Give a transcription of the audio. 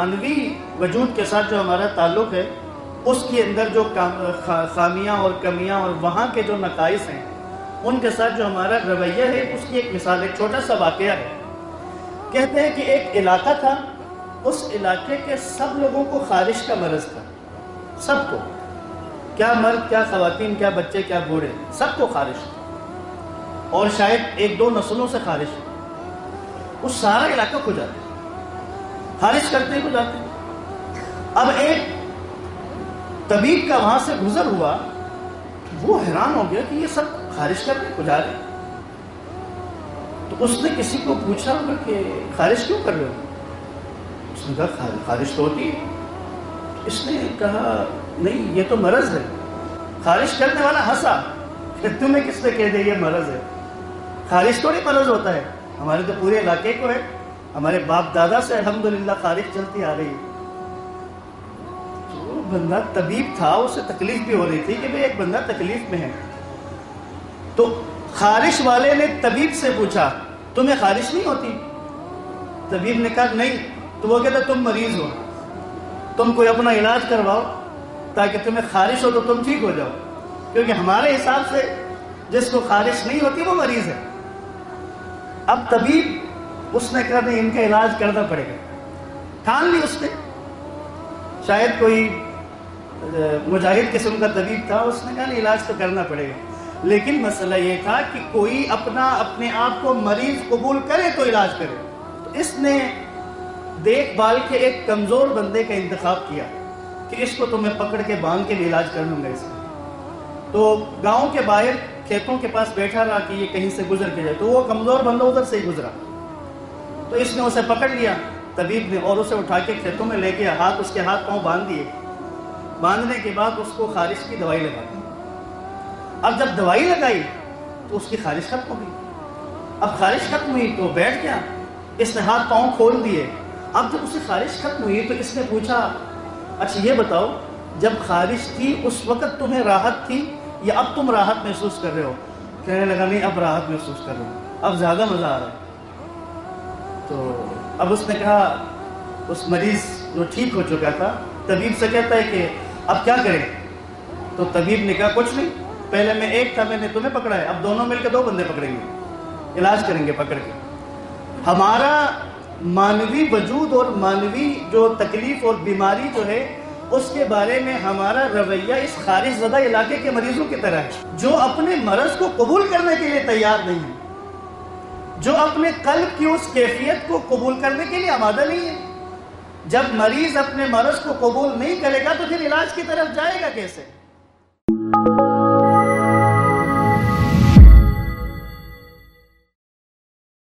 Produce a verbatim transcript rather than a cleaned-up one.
مانوی وجود کے ساتھ جو ہمارا تعلق ہے اس کے اندر جو خامیاں اور کمیاں اور وہاں کے جو نقائص ہیں ان کے ساتھ جو ہمارا رویہ ہے اس کی ایک مثال، ایک چھوٹا سا واقعہ ہے۔ کہتے ہیں کہ ایک علاقہ تھا، اس علاقے کے سب لوگوں کو خارش کا مرض تھا، سب کو، کیا مرد کیا خواتین کیا بچے کیا بوڑھے، سب کو خارش تھا، اور شاید ایک دو نسلوں سے خارش تھا۔ اس سارا علاقہ کھو جاتا ہے، خارش کرتے ہی کھو جاتے ہیں۔ اب ایک طبیب کا وہاں سے گزر ہوا، وہ حیران ہو گیا کہ یہ سب خارش کرتے کھو جا رہے ہیں۔ تو اس نے کسی کو پوچھا کہ خارش کیوں کر رہے ہو؟ اس نے کہا خارش تو ہوتی ہے۔ اس نے کہا نہیں، یہ تو مرض ہے۔ خارش کرنے والا ہنسا کہ تمہیں کس نے کہہ دیا یہ مرض ہے؟ خارش تھوڑی مرض ہوتا ہے، ہمارے تو پورے علاقے کو ہے، ہمارے باپ دادا سے الحمدللہ خارش چلتی آ رہی ہے۔ جو بندہ طبیب تھا اسے تکلیف بھی ہو رہی تھی کہ بھئی ایک بندہ تکلیف میں ہے۔ تو خارش والے نے طبیب سے پوچھا تمہیں خارش نہیں ہوتی؟ طبیب نے کہا نہیں۔ تو وہ کہتا تم مریض ہو، تم کوئی اپنا علاج کرواؤ تاکہ تمہیں خارش ہو تو تم ٹھیک ہو جاؤ، کیونکہ ہمارے حساب سے جس کو خارش نہیں ہوتی وہ مریض ہے۔ اب طبیب اس نے کہا نہیں، ان کا علاج کرنا پڑے گا۔ ٹھان لی اس نے، شاید کوئی مجاہد قسم کا طبیب تھا، اس نے کہا نہیں علاج تو کرنا پڑے گا۔ لیکن مسئلہ یہ تھا کہ کوئی اپنا اپنے آپ کو مریض قبول کرے تو علاج کرے۔ تو اس نے دیکھ بھال کے ایک کمزور بندے کا انتخاب کیا کہ اس کو تو میں پکڑ کے باندھ کے بھی علاج کر لوں گا اس کا۔ تو گاؤں کے باہر کھیتوں کے پاس بیٹھا رہا کہ یہ کہیں سے گزر کے جائے، تو وہ کمزور بندہ ادھر سے ہی گزرا، تو اس نے اسے پکڑ لیا طبیب نے، اور اسے اٹھا کے کھیتوں میں لے گیا، ہاتھ اس کے ہاتھ پاؤں باندھ دیے۔ باندھنے کے بعد اس کو خارش کی دوائی لگا دی۔ اب جب دوائی لگائی تو اس کی خارش ختم ہو گئی۔ اب خارش ختم ہوئی تو بیٹھ گیا، اس نے ہاتھ پاؤں کھول دیے۔ اب جب اسے خارش ختم ہوئی تو اس نے پوچھا اچھا یہ بتاؤ جب خارش تھی اس وقت تمہیں راحت تھی یا اب تم راحت محسوس کر رہے ہو؟ کہنے لگا نہیں، اب راحت محسوس کر رہا ہوں، اب زیادہ مزہ آ رہا ہے۔ تو اب اس نے کہا، اس مریض جو ٹھیک ہو چکا تھا طبیب سے کہتا ہے کہ اب کیا کریں؟ تو طبیب نے کہا کچھ نہیں، پہلے میں ایک تھا میں نے تمہیں پکڑا ہے، اب دونوں مل کے دو بندے پکڑیں گے، علاج کریں گے پکڑ کے۔ ہمارا مانوی وجود اور مانوی جو تکلیف اور بیماری جو ہے اس کے بارے میں ہمارا رویہ اس خارش زدہ علاقے کے مریضوں کی طرح ہے، جو اپنے مرض کو قبول کرنے کے لیے تیار نہیں ہے، جو اپنے قلب کی اس کیفیت کو قبول کرنے کے لیے آمادہ نہیں ہے۔ جب مریض اپنے مرض کو قبول نہیں کرے گا تو پھر علاج کی طرف جائے گا کیسے؟